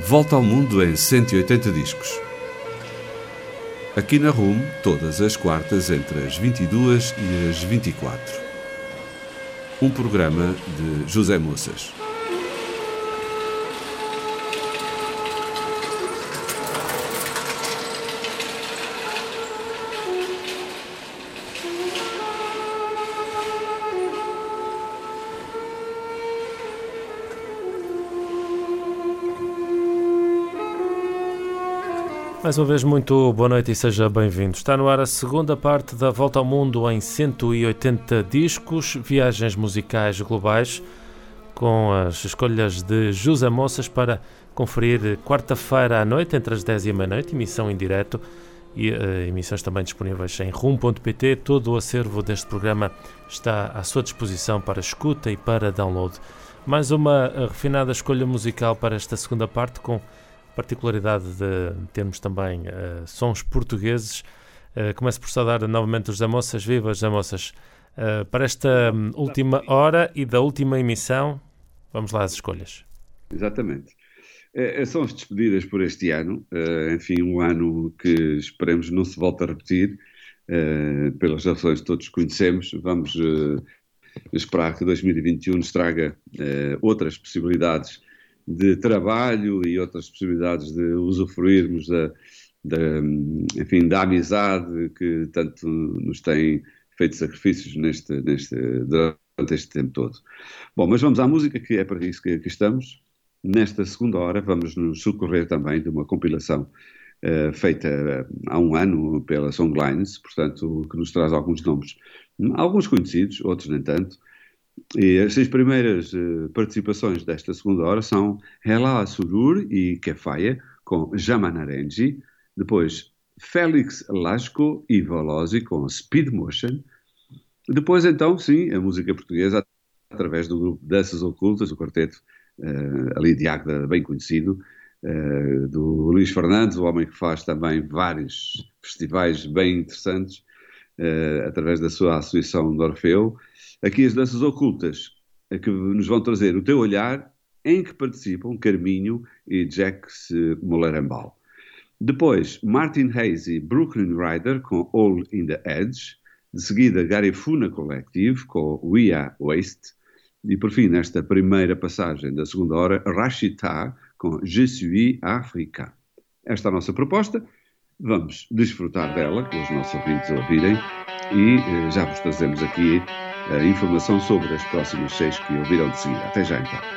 Volta ao Mundo em 180 discos. Aqui na RUM, todas as quartas entre as 22 e as 24. Um programa de José Moças. Mais uma vez, muito boa noite e seja bem-vindo. Está no ar a segunda parte da Volta ao Mundo em 180 discos, viagens musicais globais, com as escolhas de José Moças para conferir quarta-feira à noite, entre as 10 e a meia-noite, emissão em direto e emissões também disponíveis em rum.pt. Todo o acervo deste programa está à sua disposição para escuta e para download. Mais uma refinada escolha musical para esta segunda parte, com particularidade de termos também sons portugueses. Começo por saudar novamente os José Moças. Viva, José Moças! Para esta última hora e da última emissão, vamos lá às escolhas. Exatamente. São as despedidas por este ano. Enfim, um ano que esperemos não se volte a repetir, pelas razões que todos conhecemos. Vamos esperar que 2021 nos traga outras possibilidades de trabalho e outras possibilidades de usufruirmos da amizade que tanto nos tem feito sacrifícios durante este tempo todo. Bom, mas vamos à música, que é para isso que aqui estamos. Nesta segunda hora vamos nos socorrer também de uma compilação feita há um ano pela Songlines, portanto, que nos traz alguns nomes, alguns conhecidos, outros nem tanto. E as 6 primeiras participações desta segunda hora são Hela Surur e Kefaya, com Jamanarenji. Depois, Félix Lasco e Velosi, com Speed Motion. Depois, então, sim, a música portuguesa, através do grupo Danças Ocultas, o quarteto ali de Águeda, bem conhecido, do Luís Fernandes, o homem que faz também vários festivais bem interessantes, através da sua associação de Orfeu. Aqui as Danças Ocultas, que nos vão trazer O Teu Olhar, em que participam Carminho e Jacques Mullerambal. Depois, Martin Hayes e Brooklyn Rider com All in the Edge. De seguida, Garifuna Collective com We Are Waste. E por fim, nesta primeira passagem da segunda hora, Rachita com Je suis africain. Esta é a nossa proposta. Vamos desfrutar dela, com os nossos ouvintes ouvirem, e já vos trazemos aqui a informação sobre as próximas 6 que ouvirão de seguida. Até já, então.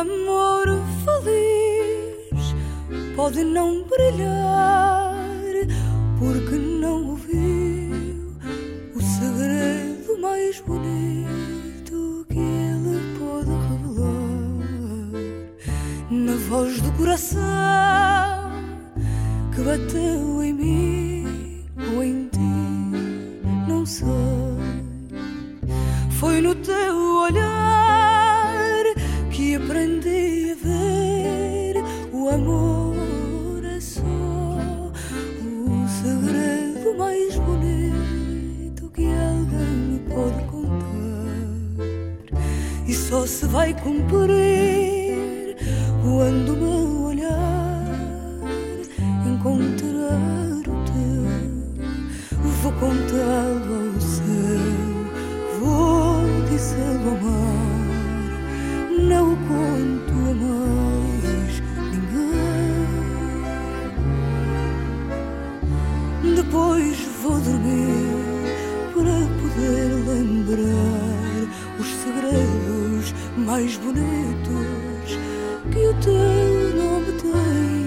amor feliz pode não brilhar porque não ouviu o segredo mais bonito que ele pode revelar na voz do coração que bateu em mim ou em ti, não sei. Foi no teu olhar que aprendi a ver o amor é só o segredo mais bonito que alguém me pode contar, e só se vai cumprir quando o meu olhar encontrar o teu. Vou contá-lo ao céu, vou dizê-lo ao mar, não o conto a mais ninguém. Depois vou dormir para poder lembrar os segredos mais bonitos que o teu nome tem.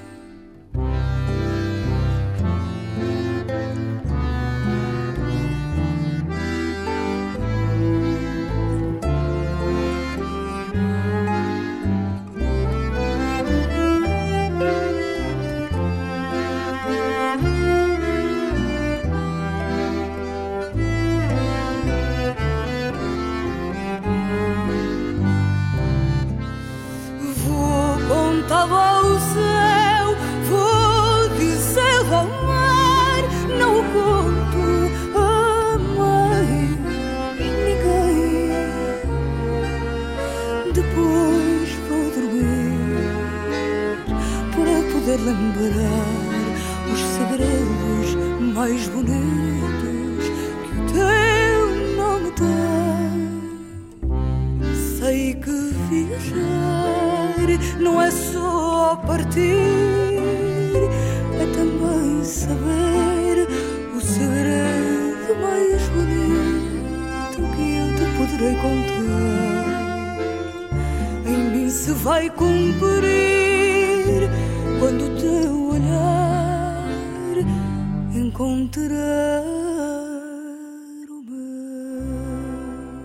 Lembrar os segredos mais bonitos que o teu nome tem. Sei que viajar não é só partir, é também saber o segredo mais bonito que eu te poderei contar. Em mim se vai cumprir quando o teu olhar encontrar o meu.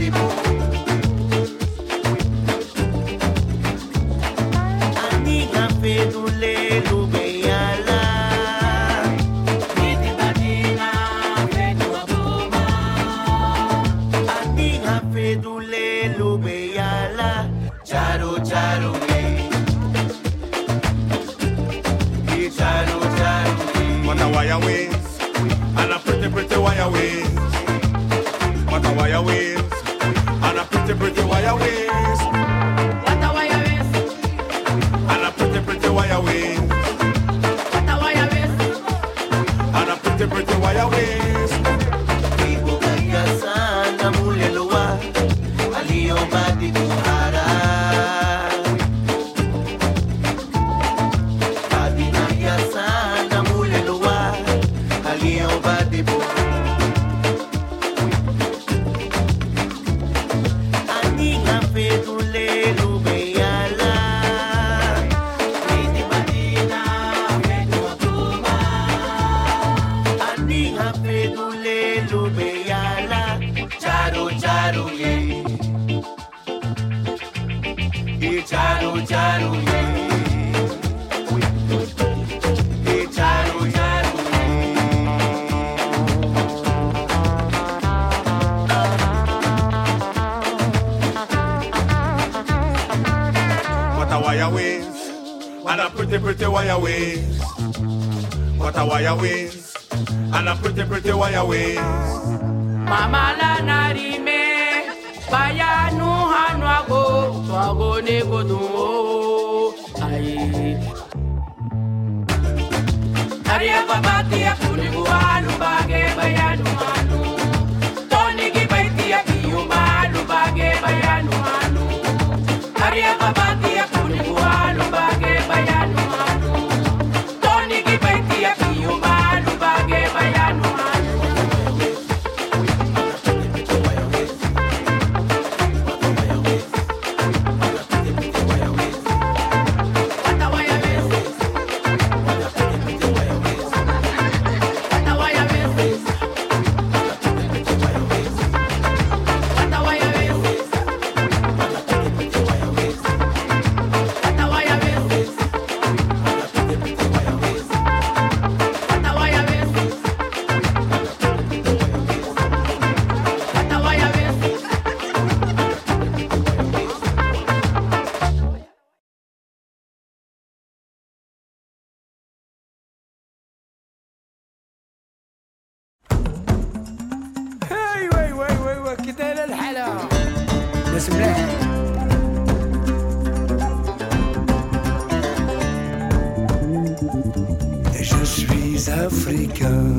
Je suis africain,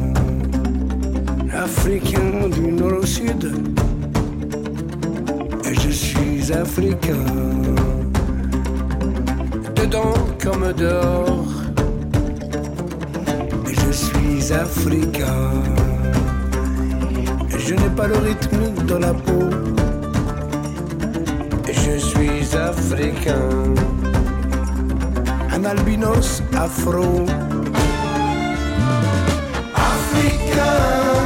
africain du nord au sud. Je suis africain, dedans comme dehors. Je suis africain, je n'ai pas le rythme dans la peau. Je suis africain, un albinos afro. Africain,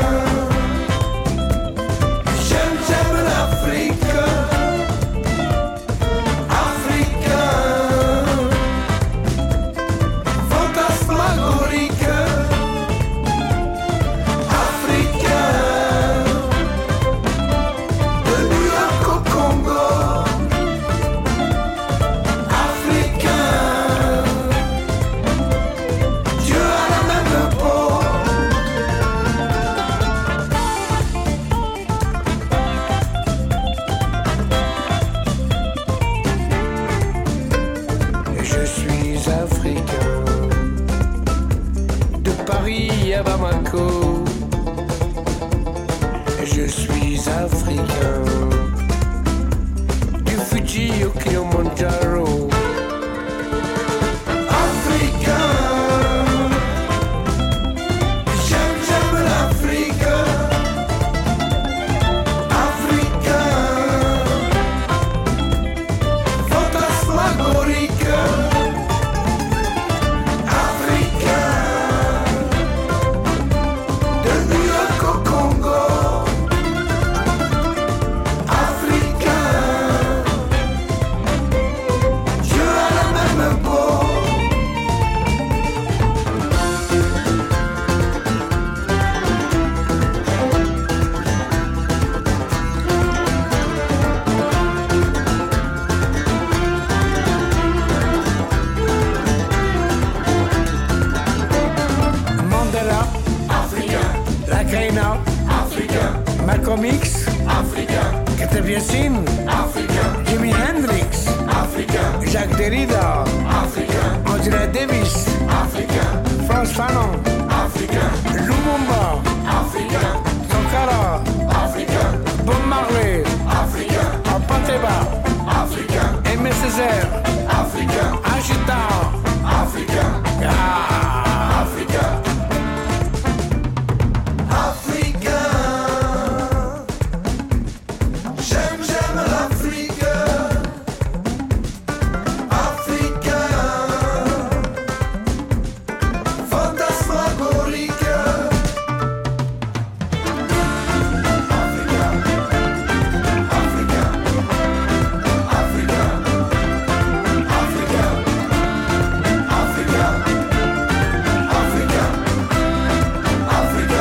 j'aime l'Afrique. Africain, fantasmagorique. Africain, de New York au Congo. Bamako, je suis africain, du Fuji au Kilimanjaro. Africain, j'aime l'Afrique. Africain, fantasmagorique. Comics, Africa, Kate Biassin, Africa, Jimi Hendrix, Africa, Jacques Derrida, Africa, Angela Davis, Africa, Frantz Fanon, Africa, Lumumba, Africa, Sankara, Africa, Bob Marley, Africa, Apanteba, Africa, Aimé Césaire, Africa, Agita, Africa, ah, Africa, Africa. J'aime l'Afrique, Africa, fantasmagorique. Africa, Africa, Africa, Africa, Africa, Africa, Africa.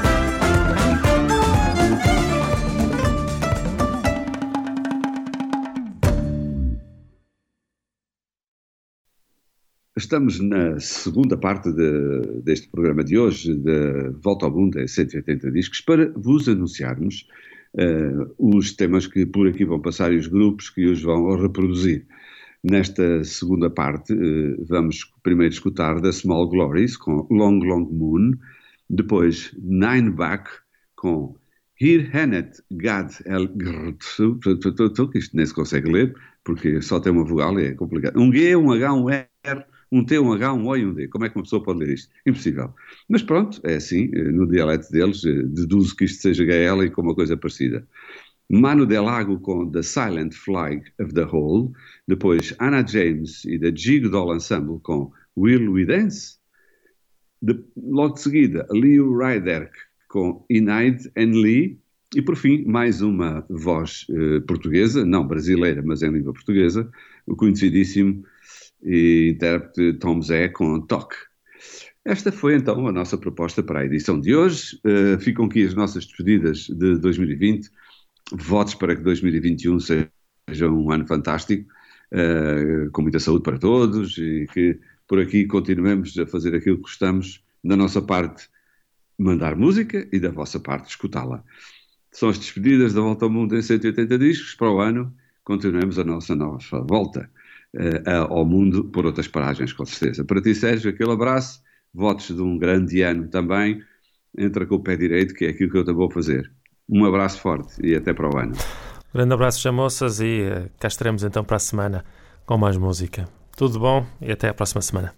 Estamos na segunda parte deste programa de hoje, de Volta ao Mundo em 180 discos, para vos anunciarmos os temas que por aqui vão passar e os grupos que os vão reproduzir. Nesta segunda parte, vamos primeiro escutar The Small Glories com Long Long Moon, depois Nine Back com Hier Hennet Gad El Grtsu, que isto nem se consegue ler, porque só tem uma vogal e é complicado. Um G, um H, um R, um T, um H, um O e um D. Como é que uma pessoa pode ler isto? Impossível. Mas pronto, é assim, no dialeto deles, deduzo que isto seja gaélico ou uma coisa parecida. Manu Delago com The Silent Flag of the Hole, depois Anna James e The Jig Doll Ensemble com Will We Dance, logo de seguida Leo Ryderk com Inaid and Lee, e por fim mais uma voz portuguesa, não brasileira, mas em língua portuguesa, o conhecidíssimo intérprete Tom Zé com Toque. Esta foi então a nossa proposta para a edição de hoje. Ficam aqui as nossas despedidas de 2020. Votos para que 2021 seja um ano fantástico, com muita saúde para todos e que por aqui continuemos a fazer aquilo que gostamos, da nossa parte mandar música e da vossa parte escutá-la. São as despedidas da Volta ao Mundo em 180 discos. Para o ano continuemos a nossa nova volta ao mundo por outras paragens, com certeza. Para ti, Sérgio, aquele abraço, votos de um grande ano também. Entra com o pé direito, que é aquilo que eu te vou fazer. Um abraço forte e até para o ano. Grande abraço, chamoças, e cá estaremos então para a semana com mais música. Tudo bom e até a próxima semana.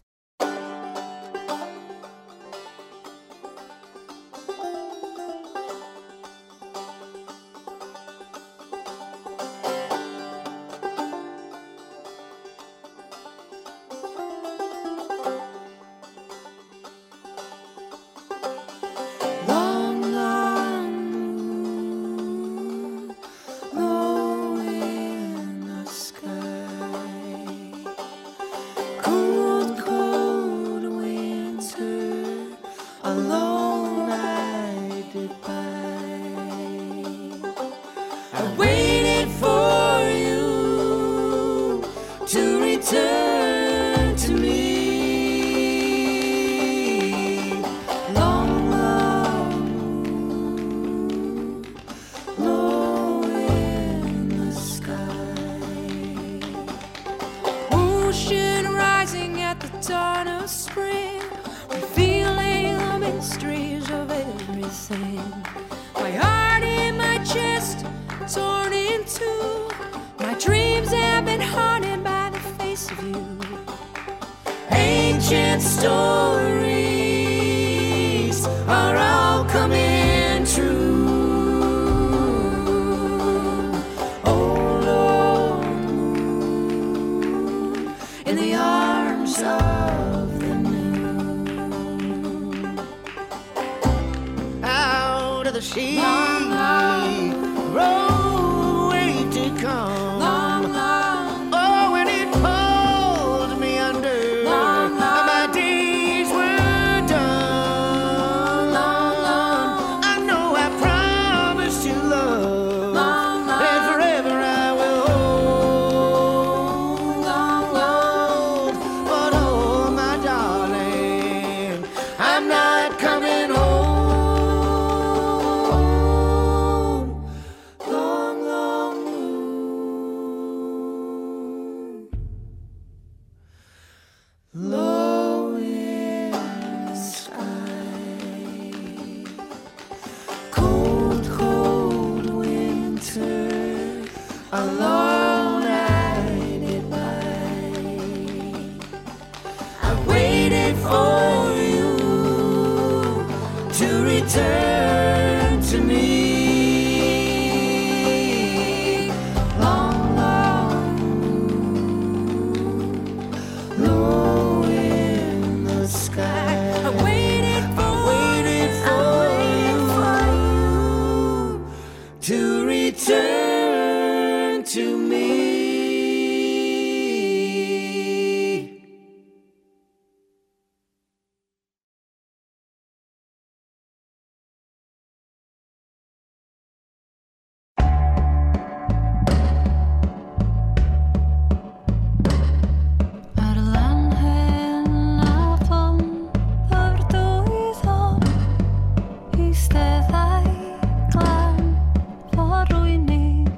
Stories are all coming true. Oh Lord, in the arms of the moon, out of the sea, long, long road waiting to come. Long, long, oh, when it pulled me under, long, long, my days were alone I did mine. I waited for you to return to me. Long, long, low in the sky. I waited for you to return to me. I steddau glan fforwyn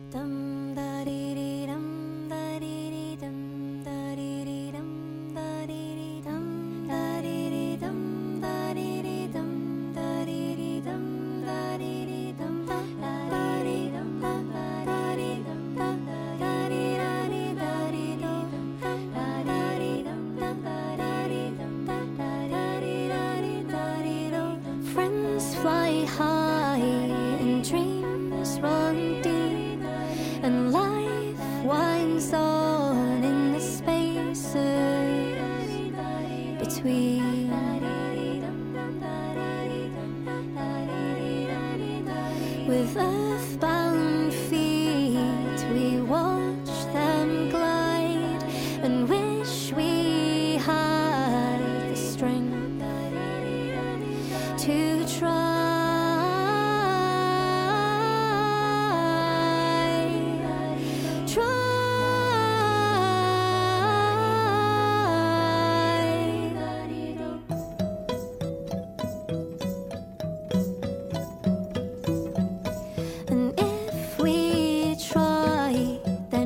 Friends fly high and dreams run deep, and life winds on in the spaces between. With earthbound feet we watch them glide and wish we had the strength to try. And if we try, then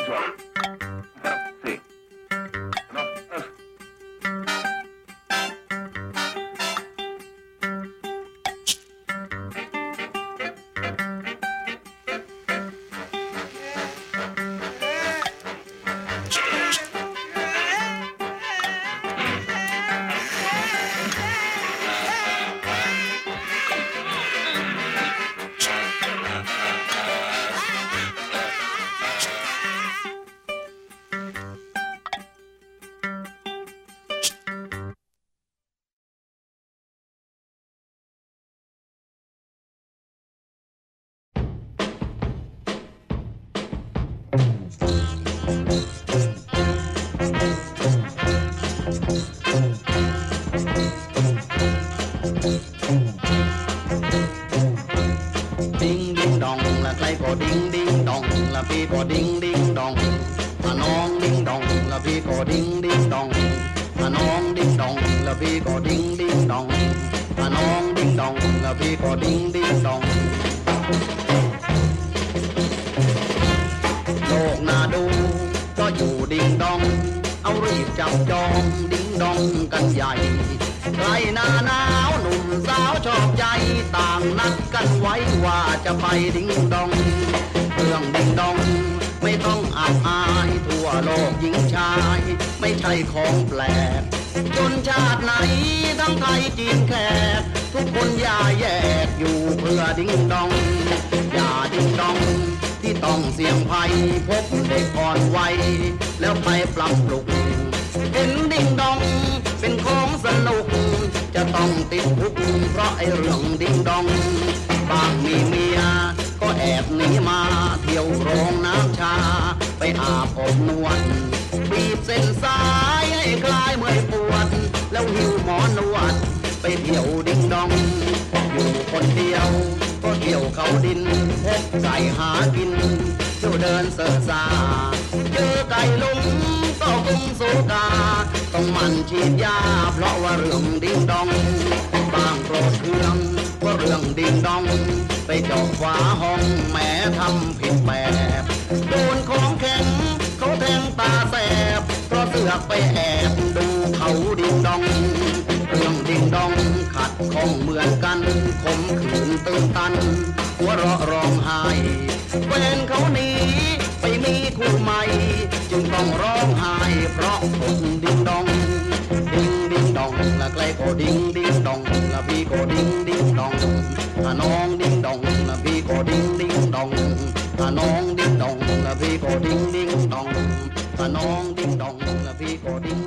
น้องดิ้งดองละพี่ก็ดิ้ง